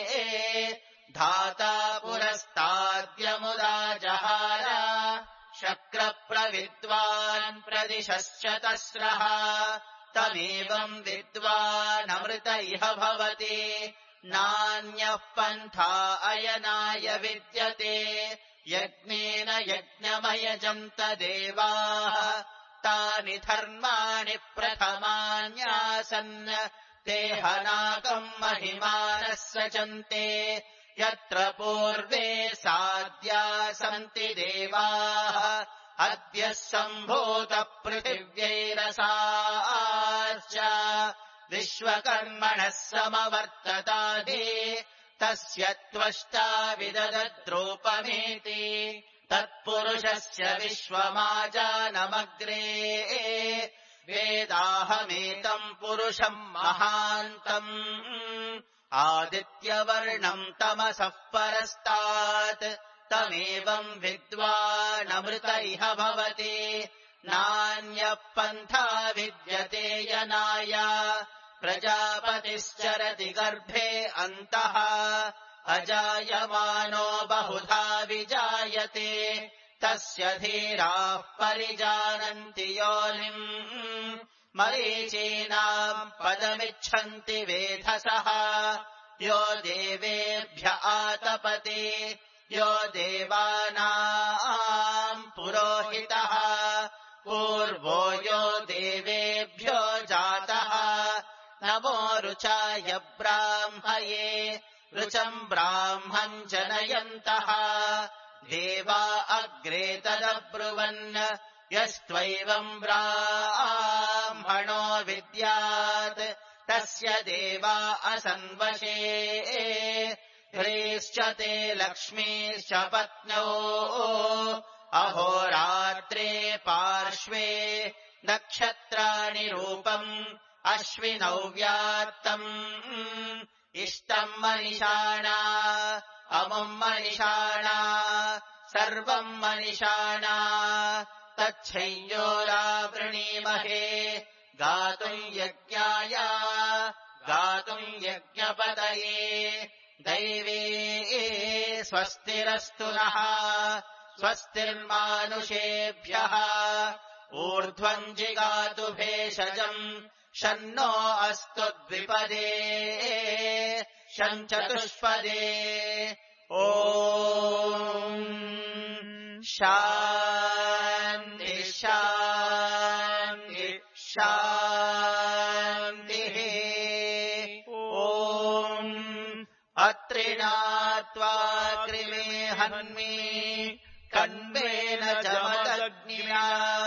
धाता पुरस्ताद्यमुदा जहार शक्रप्रविद्वान् प्रदिशश्च तस्रः तमेवम् विद्वानमृत इह भवति नान्यः पन्था अयनाय विद्यते यज्ञेन यज्ञमयजन्त देवाः तानि धर्माणि प्रथमान्यासन् ते हनाकम् महिमानः सचन्ते यत्र पूर्वे साद्या सन्ति देवाः अद्य सम्भूतपृथिव्यैरसाश्च विश्वकर्मणः समवर्ततादि तस्य त्वष्टा विददद्रूपमेति तत्पुरुषस्य विश्वमाजानमग्रे वेदाहमेतम् पुरुषम् महान्तम् आदित्यवर्णम् तमसः परस्तात् तमेवम् विद्वानमृत इह भवति नान्यः पन्था विद्यते यनाय प्रजापतिश्चरति गर्भे अन्तः अजायमानो बहुधा विजायते तस्य धीराः परिजानन्ति योनिम् मरीचीनाम् पदमिच्छन्ति वेधसः यो देवेभ्य आतपति यो देवानाम् पुरोहितः पूर्वो यो देवेभ्यो जातः नमो रुचाय ब्राह्मये रुचम् ब्राह्मम् जनयन्तः देवा अग्रे तदब्रुवन् यस्त्वैवम् ब्राह्मणो विद्यात् तस्य देवा असन्वशे ह्रीश्च ते लक्ष्मीश्च पत्न्यो अहोरात्रे पार्श्वे नक्षत्राणि रूपम् अश्विनौ व्यात्तम् इष्टम् मनिषाणा अमुम् मनिषाणा सर्वम् मनिषाणा तच्छय्योरावृणीमहे गातुम् यज्ञाय गातुम् यज्ञपतये दैवे स्वस्तिरस्तु नः स्वस्तिर्मानुषेभ्यः ऊर्ध्वम् जिगातु भेषजम् शन्नो अस्तु द्विपदे शञ्चतुष्पदे ॐ शान्ति शान्ति शान्तिः ॐ अत्रिणात्वा कृमे हन्मि कण्वेन जमदग्निना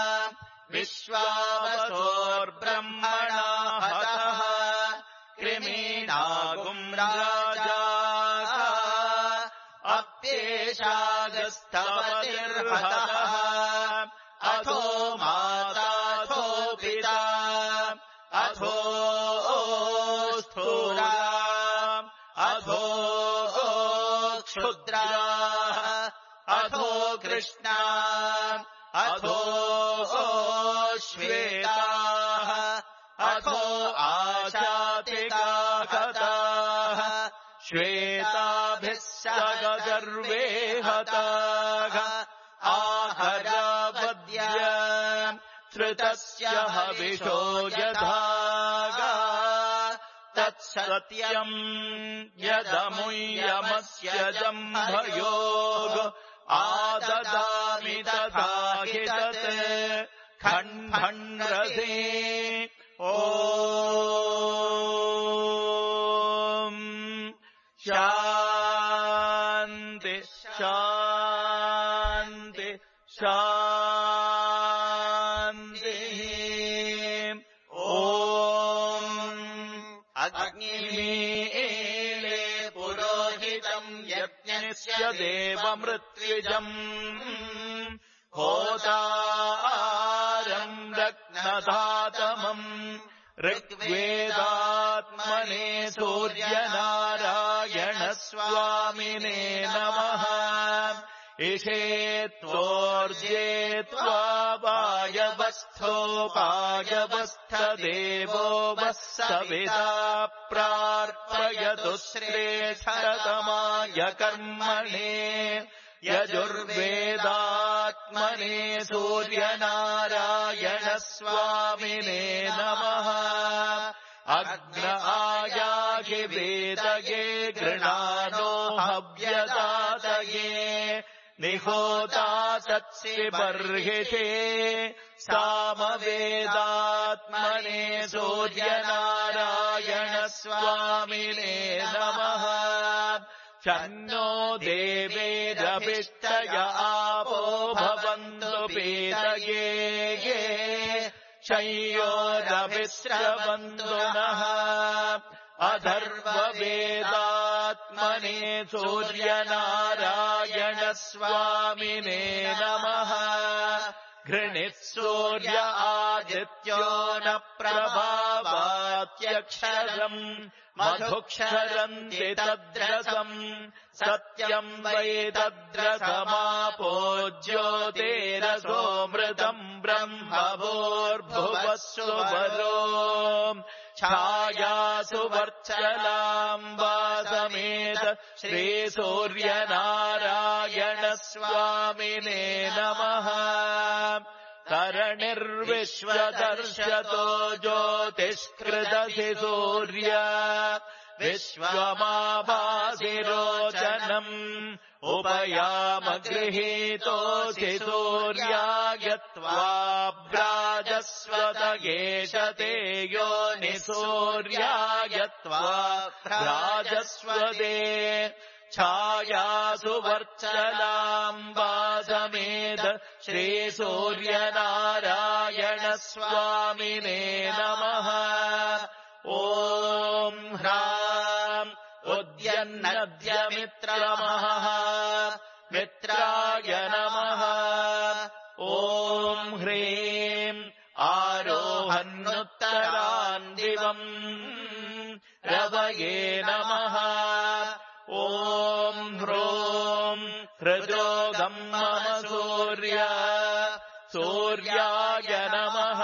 विश्वावसोर्ब्रह्मणा हतः कृमीणागुम् राजा अप्येषागस्तवतिर्हतः अथो माताथो पिता अथो स्थूला अथो क्षुद्राः अथो कृष्णा अथो श्वेताः अथो आशातिकाहताः श्वेताभिः सगर्वे हताः आहरावद्य श्रुतस्य हविषो यथागा तत्सत्यम् यदमुयमस्य जम्भयोग आददामि तथा हि तत् खण्डरथे ॐ शान्ति शान्ति शान्तिः ॐ अग्निमीले पुरोहितम् यज्ञस्य देवमृत्युजम् होतारम् रत्न नदातमम् ऋग्वेदात्मने सूर्यनारायणस्वामिने नमः इषे त्वोर्जे त्वा वायवस्थोपायवस्थदेवो वः सविता प्रार्पयतु श्रेष्ठतमाय कर्मणे यजुर्वेदात्मने सूर्यनारायणस्वामिने नमः अग्न आयाहि वेदये गृणानो हव्यदातये निहोता तत्सिबर्हिषे सामवेदात्मने सूर्यनारायणस्वामिने नमः शन्नो देवेरभिष्टय आपो भवन्तु पीतये ये शय्योरभिश्रवन्तु नः अथर्ववेदात्मने सूर्यनारायणस्वामिने नमः घृणित्सूर्य आदित्यो न प्रभावात्यक्षरम् मधुक्षरन्ति तद्रसम् सत्यम् वै तद्रसमापो ज्योतिरसोऽमृतम् ब्रह्म भूर्भुवस्सुवरो छायासु वर्चलाम्बासमेत श्रीसूर्यनारायणस्वामिने नमः तरणिर्विश्वदर्शतो ज्योतिष्कृतसि सूर्य विश्वमाभासिरोचनम् उपयाम गृहीतोऽसि सूर्याय त्वाभ्राजस्वत एषते योनिसूर्याय त्वाभ्राजस्वते छायासु वर्चलाम्बासमेत श्रीसूर्यनारायणस्वामिने नमः ॐ ह्राम् उद्यन्नद्यमित्रमहः मित्राय नमः ॐ ह्रीम् आरोहन्नुत्तरान् दिवम् रवये नमः ॐ ह्रोम् हृदोगम् मम सूर्य सूर्याय नमः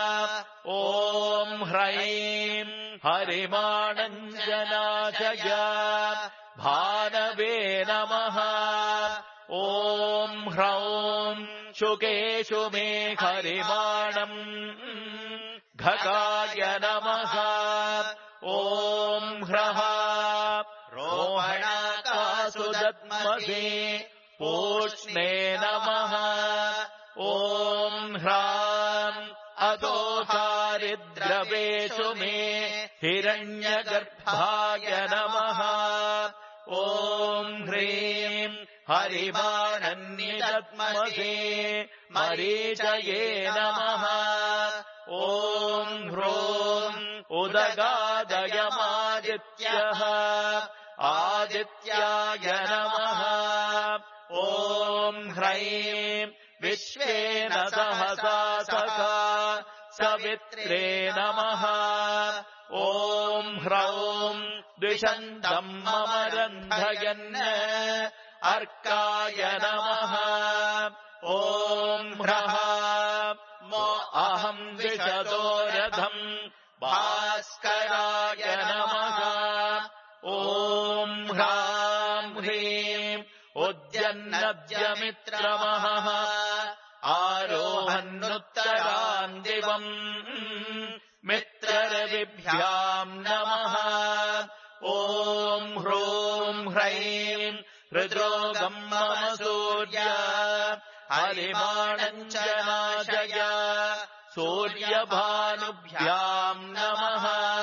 ॐ ह्रैम् हरिमाणञ्जनाशय भानवे नमः ॐ ह्रौम् शुकेषु मे हरिमाणम् घगाय नमः ॐ ह्रः रोहणाकासु दद्महे पूष्णे नमः ॐ ह्राम् अदोहारिद्रवेषु मे हिरण्यगर्भाय नमः ॐ ह्रीम् हरिमाणन्निदद्महे मरीचये नमः ॐ ह्रोम् उदगादयमादित्यः आदित्याय नमः ॐ ह्रैम् विश्वेन सहसा सखा सवित्रे नमः ॐ ह्रौम् द्विषन्तम् मम रन्धयन् अर्काय नमः ॐ ह्रः मो अहम् द्विषतो रथम् भास्कराय नमः ॐ ह्राम् ह्रीम् उद्यन्नद्यमित्रमहः आरोहन्नुत्तरान् दिवम् मित्ररविभ्याम् नमः ॐ ह्रोम् ह्रैम् हृद्रोगम् मम सूर्य हरिमाणञ्जनाशय सूर्यभानुभ्याम् नमः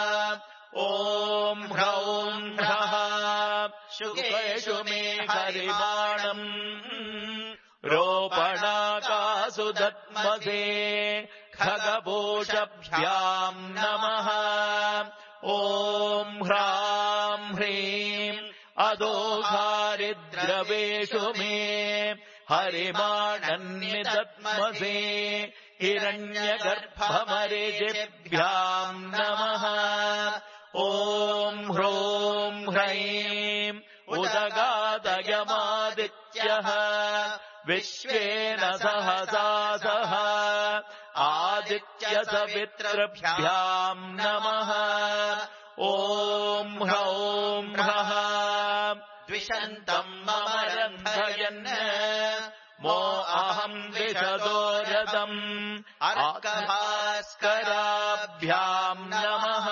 ॐ ह्रौम् ह्रः शुकेषु मे हरिमाणम् रोपणाकासु दद्महे खगभूषभ्याम् नमः ॐ ह्राम् ह्रीम् अदोहारिद्रवेषु मे हरिमाणन्निदद्महे हिरण्यगर्भमरीचिभ्याम् नमः। ॐ ह्रों ह्रैं उदगादयमादित्यः विश्वेन सहसा सह आदित्यसवितृभ्याम् नमः। ॐ ह्रौं ह्रः द्विषन्तम् मम रन्धयन् मो अहम् विशदोरदम् अर्कभास्कराभ्याम् नमः।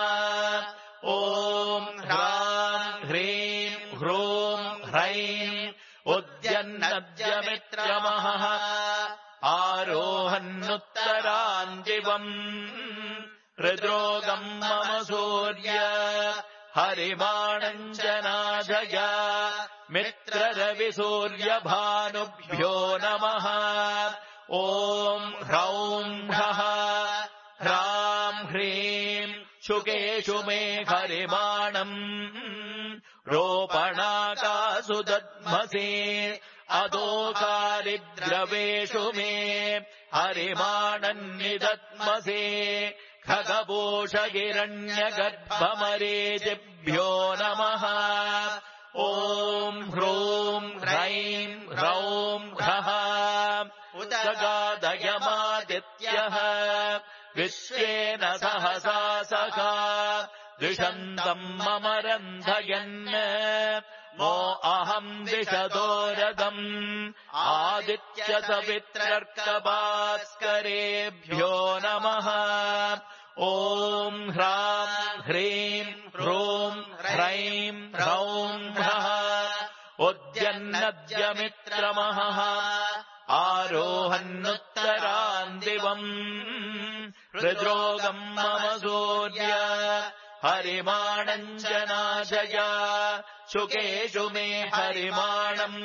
ॐ ह्रां ह्रीं ह्रूं ह्रैं उद्यन्नद्यमित्रमः आरोहन्नुत्तरान् दिवम् हृद्रोगम् मम सूर्य हरिमाणम् च नाशय मित्ररविसूर्यभानुभ्यो नमः। ॐ ह्रौं ह्रः ह्रां ह्रीं शुकेषु मे हरिमाणम् रोपणाकासु दद्मसे अदोकारिद्रवेषु मे हरिमाणम् निदद्मसे खगभूषहिरण्यगर्भमरीचिभ्यो नमः। ॐ ह्रूं ह्रैं ह्रौं ह्रः उदगादयमादित्यः विश्वेन सहसा सह द्विषन्तम् मम रन्धयन् मो अहम् विशदोरदम् आदित्यसवित्रर्कभास्करेभ्यो नमः। ॐ ह्रां ह्रीं ह्रूं ह्रैं ह्रौं ह्रः उद्यन्नद्यमित्रमः आरोहन्नुत्तरान् दिवम् हृद्रोगम् मम सूर्य हरिमाणम् च नाशय शुकेषु मे हरिमाणम्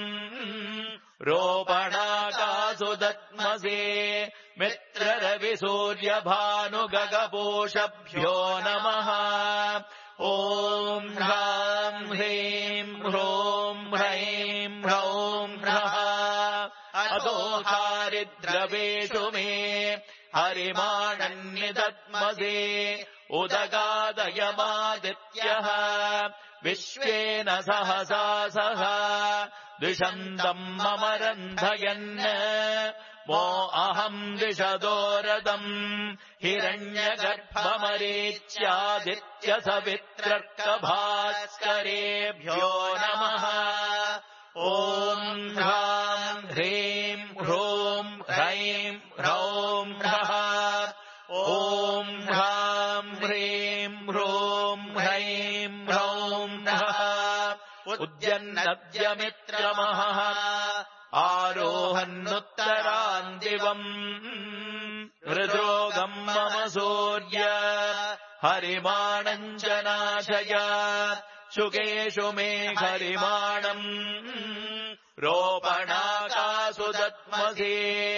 रोपणाकासु दद्मसे मित्ररविसूर्यभानुगगपोषभ्यो नमः। ॐ ह्रां ह्रीं ह्रूं ह्रैं ह्रौं ह्रः अदोकारिद्रवेषु मे हरिमाणम् निदद्मसे उदगादयमादित्यः विश्वेन सहसा सह द्विषन्तम् मम रन्धयन् मो अहम् विशदोरदम् हिरण्यगर्भमरीच्यादित्यसवित्रर्कभास्करेभ्यो नमः। ॐ ह्रां ह्रीं ह्रूं ह्रैं ह्रौं ह्रः ॐ ह्रां ह्रीं ह्रूं ह्रैं ह्रौं ह्रः उद्यन्नद्यमित्रमः आरोहन्नुत्तरान् दिवम् हृद्रोगम् मम सूर्य हरिमाणम् च नाशय शुकेषु मे हरिमाणम् रोपणाकासु दद्मसे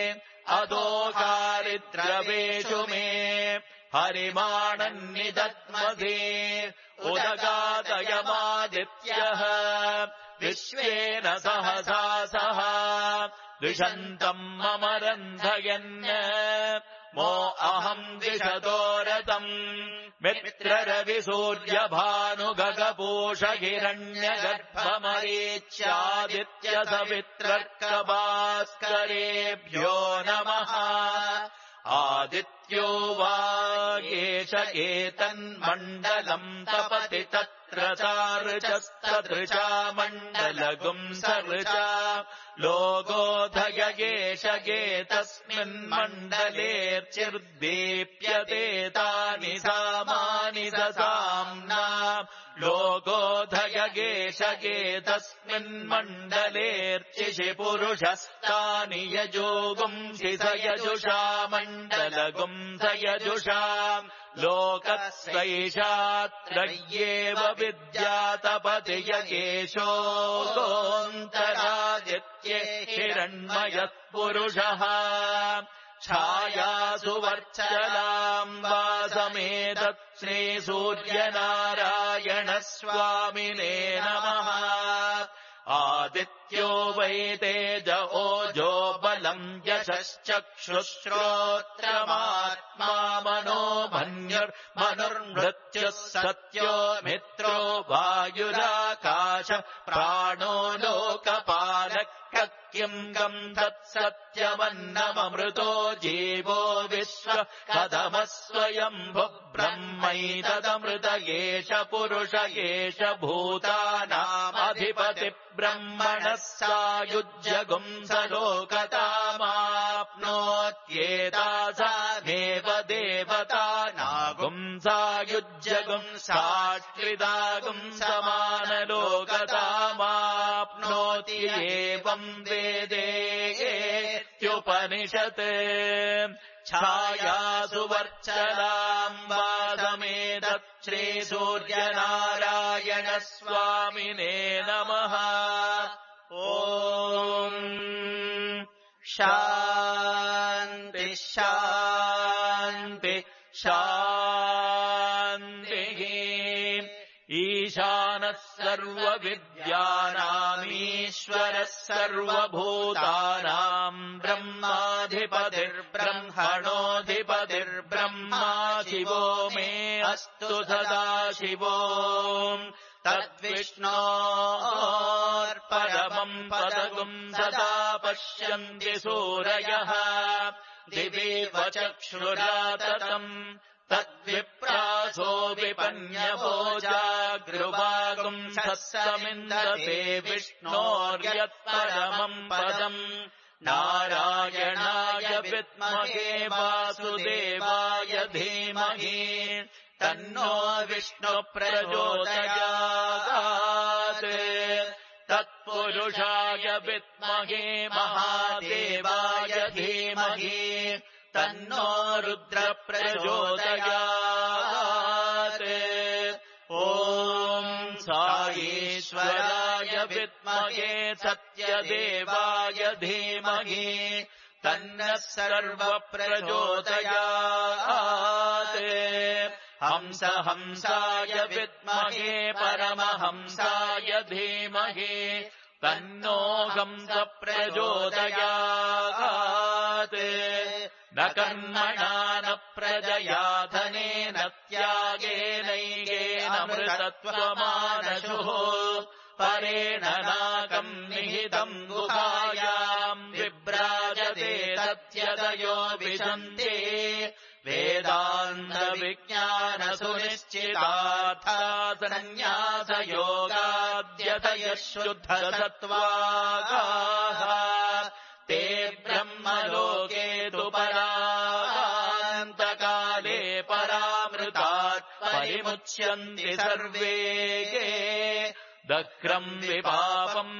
अदोकारिद्रवेषु मे हरिमाणम् निदद्मसे उदगादयमादित्यः विश्वेन सहसा सह द्विषन्तम् मम रन्धयन् मो अहम् द्विषदोरतम् मित्ररविसूर्यभानुगगपोषहिरण्यगर्भमरीच्यादित्यसवित्रर्कभास्करेभ्यो नमः आदित्यो वा एष एतन्मण्डलम् तपति तत्र चारुचस्तदृचा मण्डलगुम् सऋचा लोकोऽधय एष एतस्मिन्मण्डलेऽर्चिर्दीप्यते तानि सामानि ससाम्ना लोकोऽधय एष एतस्मिन्मण्डलेऽर्चिषि पुरुषस्तानि यजोगुंसि स यजुषा मण्डलगुम् स यजुषा लोकस्यैषात्रय्येव विद्यातपति यकेशो गोऽन्तरादित्ये हिरण्मयः छायासु वर्चलाम् वासमेतत् श्रीसूर्यनारायणस्वामिने नमः आदित्यो वै तेज ओजो बल यम् यशश्चक्षुश्रोत्रमात्मा मनो मन्युर्मनुर्मृत्युः सत्यो मित्रो वायुराकाश प्राणो लोकपालः किम् गम् तत्सत्यमन्नममृतो जीवो विश्व कथमस्वयम्भुः ब्रह्मैतदमृत एष पुरुष एष भूतानामधिपतिः ब्रह्मणः सायुज्यगुम् स लोकतामाप्नोत्येतासामेव देवतानागुम् सायुज्यगुम् साष्ट्रिदागुम् समानलोकतामाप्नोति एवम् वेदेत्युपनिषत् छायासु वर्चलाम् वादमेतत् श्रीसूर्यनारायणस्वामिने नमः। ॐ शान्ति शान्ति शान्तिः। ईशानः सर्वविद्यानामीश्वरः सर्वभूतानाम् ब्रह्माधिपतिर्ब्रह्मणोऽधिपतिर्ब्रह्मा शिवो मे अस्तु सदा शिवो तद्विष्णोर्परमम् पदगुम् सदा पश्यन्ति सूरयः दिवीव चक्षुराततम् तद्विप्रासो विपन्यभोजागृवागुम् सत्समिन्दते विष्णोर्यत्परमम् पदम् नारायणाय विद्महे वासुदेवाय धीमहि तन्नो विष्णुप्रचोदयात् तत्पुरुषाय विद्महे महादेवाय धीमहि तन्नो रुद्रप्रचोदयात् ॐ साईश्वराय विद्महे सत्यदेवाय धीमहि तन्नः सर्वप्रचोदयात् हंस हंसाय विद्महे परमहंसाय धीमहि तन्नो हंस प्रचोदयात् न कर्मणा न प्रजया धनेन त्यागेनैकेनामृतत्वमानशुः परेण नाकम् निहितम् गुहायाम् विभ्राजते तत्यदयो विशन्ति वेदान्तविज्ञानसुनिश्चितार्थासन्न्यासयोगाद्यतयः शुद्धसत्त्वागाः ते ब्रह्मलोके तु परान्तकाले परामृतात् परिमुच्यन्ति सर्वे दक्रम् विपापम्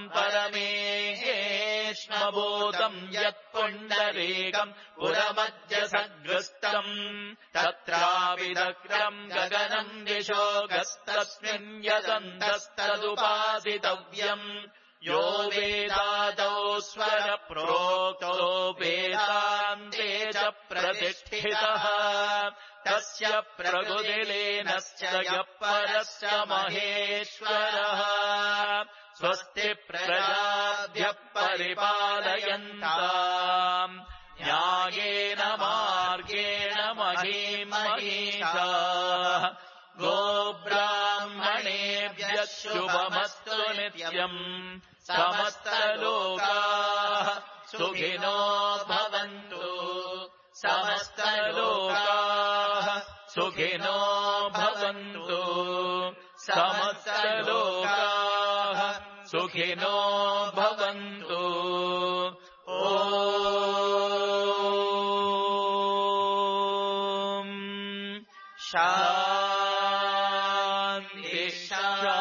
परमेष्मभूतम् यत्पुण्डरीकम् पुरमध्यसग्रस्तम् तत्राविदक्रम् गगनम् दिशोगस्तस्मिन् यदन्तस्तदुपासितव्यम् यो वेदादौ स्वर प्रोक्तो वेदान्ते च प्रतिष्ठितः तस्य प्रभुदिलीनश्च यः परश्च महेश्वरः स्वस्ति प्रजाभ्यः परिपालयन्ताम् न्यायेन मार्गेण महीम् महीषाः गोब्राह्मणेभ्यः शुभमस्तु नित्यम् समस्तलोकाः सुखिनो भवन्तु समस्तलोकाः सुखिनो भवन्तु समस्तलोकाः सुखिनो भवन्तु ॐ शान्ति शान्ति